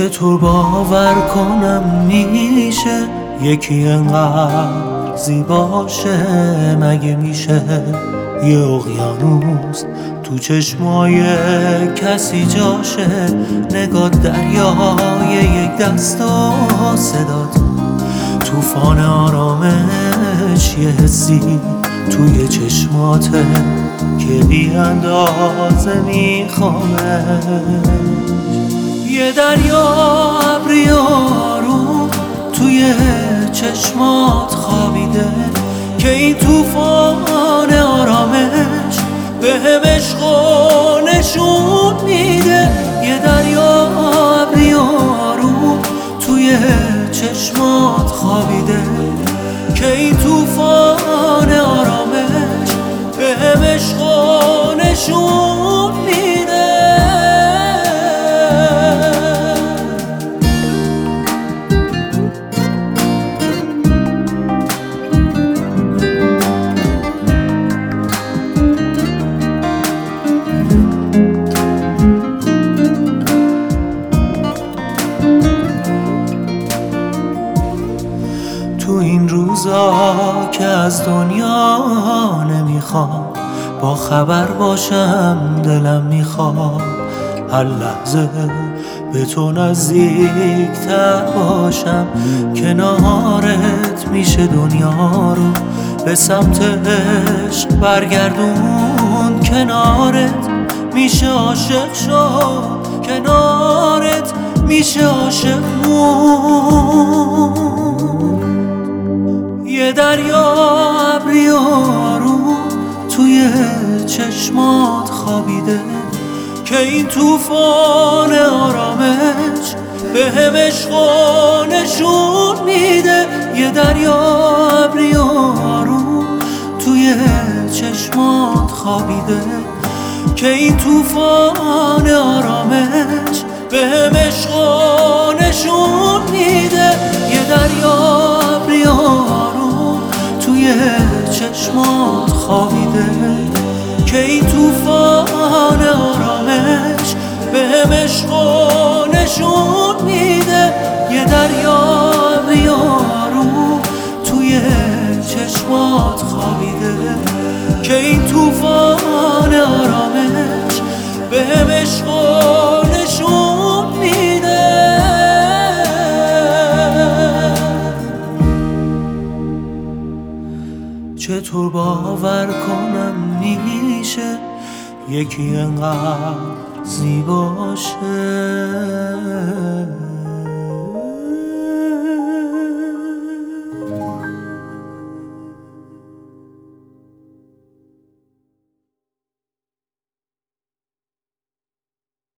چطور باور کنم میشه یکی انقدر زیباشه؟ مگه میشه یه اقیانوس تو چشمای کسی جاشه؟ نگاه دریای یک دست و صدات توفان آرامش، یه حسی توی چشماته که بی اندازه میخوامش. یه دریا ابری آروم توی چشمات خوابیده که این توفان آرامش بهم عشق و نشون میده. یه دریا ابری آروم توی چشمات خوابیده که این توفان آرامش بهم عشق و نشون میده. تو این روزا که از دنیا نمیخوام با خبر باشم، دلم میخواد هر لحظه به تو نزدیکتر باشم. کنارت میشه دنیا رو به سمت عشق برگردون، کنارت میشه عاشق شد، کنارت میشه عاشق موند. یه دریا ابری آروم توی چشمات خوابیده که این توفان آرامش بهم عشق و نشون میده. یه دریا ابری آروم توی چشمات خوابیده که این توفان آرامش بهم عشق و نشون میده. یه دریا ابری آروم توی چشمات خوابیده که این توفان آرامش بهم عشق و نشون میده. یه دریا ابری آروم توی چشمات خوابیده که این توفان آرامش بهم عشق و نشون میده. چطور باور کنم میشه یکی انقدر زیباشه؟